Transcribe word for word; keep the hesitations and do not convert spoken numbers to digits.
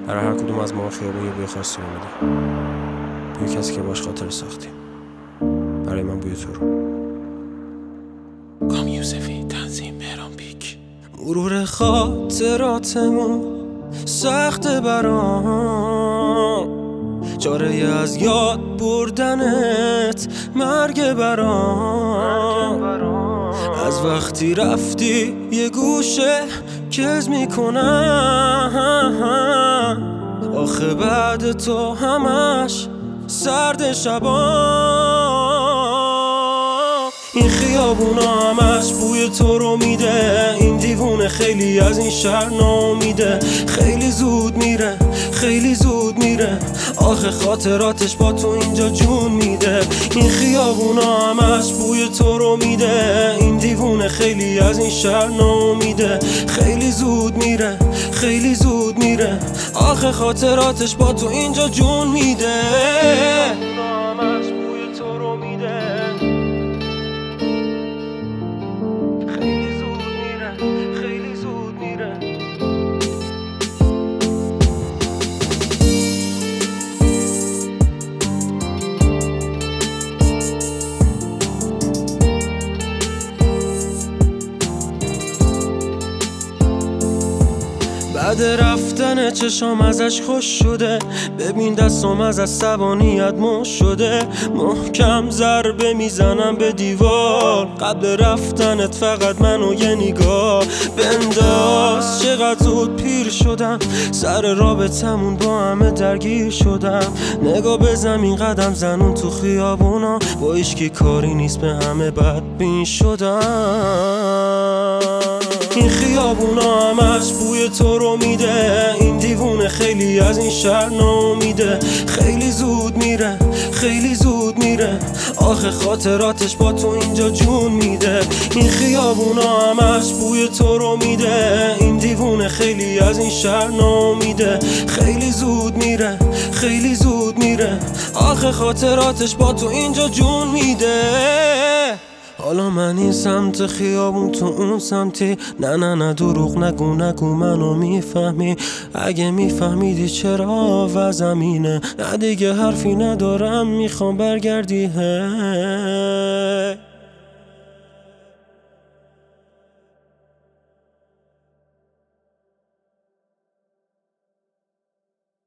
برای هر کدوم از ما خیابون یه بوی خاصی رو میده. بوی کسی که باش خاطر ساختیم. برای من بوی تو رو. کام یوسفی، تنظیم مهران پیک. مرور خاطراتمون سخته برام، چاره از یاد بردنت مرگ برام. از وقتی رفتی یه گوشه کز میکنم، آخه بعد تو همش سرد شبام. این خیابونا همش بوی تو رو میده، این دیوونه خیلی از این شهر ناامیده. خیلی زود میره، خیلی زود میره، آخه خاطراتش با تو اینجا جون میده. این خیابونا همش بوی تو رو میده، این دیوونه خیلی از این شهر ناامیده. خیلی زود میره، خیلی زود میره، آخه خاطراتش با تو اینجا جون میده. همش بوی تو رو میده، خیلی زود میره، خیلی زود میره. بعد رفتن چشام ازش خوش شده، ببین دستم از عصبانیت مش شده. محکم ضربه میزنم به دیوار، قبل رفتنت فقط منو یه نگاه بنداز. چقدر زود پیر شدم، سر رابطمون با همه درگیر شدم. نگاه به زمین قدم زنون تو خیابونا، با هیچکی کاری نیست به همه بدبین شدم. این خیابونا همش بوی تو رو میده، این دیوونه خیلی از این شهر ناامیده. خیلی زود میره، خیلی زود میره، آخه خاطراتش با تو اینجا جون میده. این خیابونا همش بوی تو رو میده، این دیوونه خیلی از این شهر ناامیده. خیلی زود میره، خیلی زود میره، آخه خاطراتش با تو اینجا جون میده. حالا من این سمت خیابون تو اون سمتی، نه نه نه دروغ نگو نگو منو میفهمی. اگه میفهمیدی چرا و زمینه، نه دیگه حرفی ندارم میخوام برگردی. هی